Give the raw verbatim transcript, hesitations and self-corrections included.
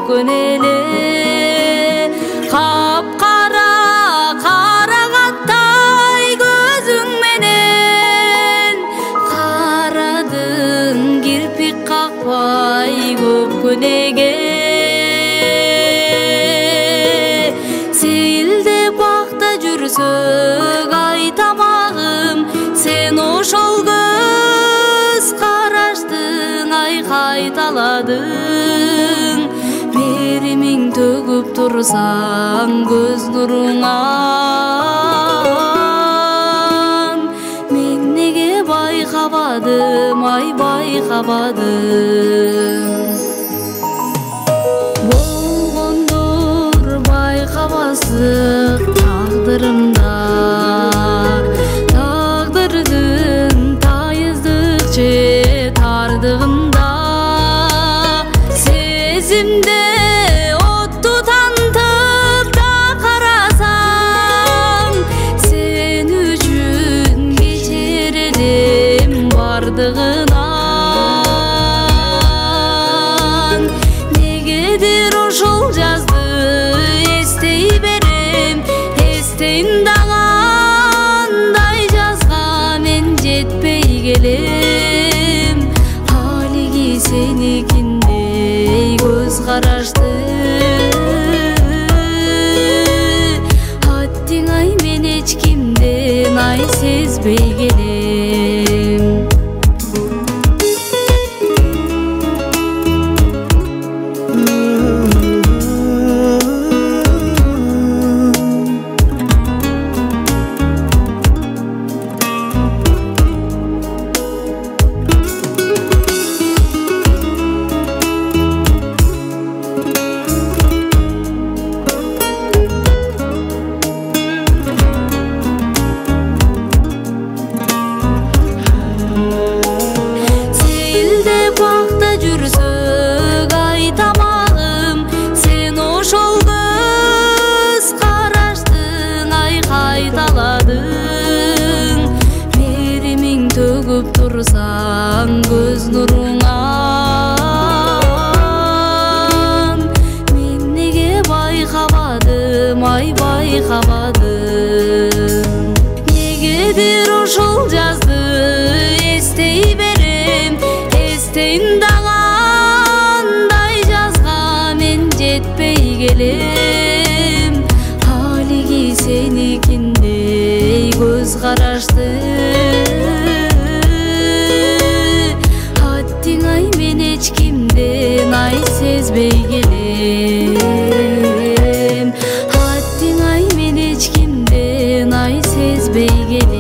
көпкөн эле капкара карагаттай көзүң менен карадың кирпик какпай көпкөнеге сейилдеп бакта жүрсөк айтамагым сен ошол көз караштың айкайталадың меримиң төгүп турсаң көз нуруңан мен неге байкабадым ай байкабадым болгондур байкабасык тагдырымда тагдырдын тайыздык же тардыгында сезимде отту тантып да карасам сен үчүн кечер элем бардыгынан негедир ошол жазды эстей берем эстейм дагы андай жазга мен жетпей келем алиги сеникиндей көз карашты аттиң ай мен эч кимден ай сезбей келем бакта жүрсөк айтамагым сен ошол көз караштың айкайталадың меримиң төгүп турсаң көз нуруңан мен неге байкабадым ай байкабадым негедир ошол жазды эстей берем эстейм дагы андай жазга мен жетпей келем алиги сеникиндей көз карашты аттиң ай мен эч кимден ай сезбей келем аттиң ай мен эч кимден ай сезбей келем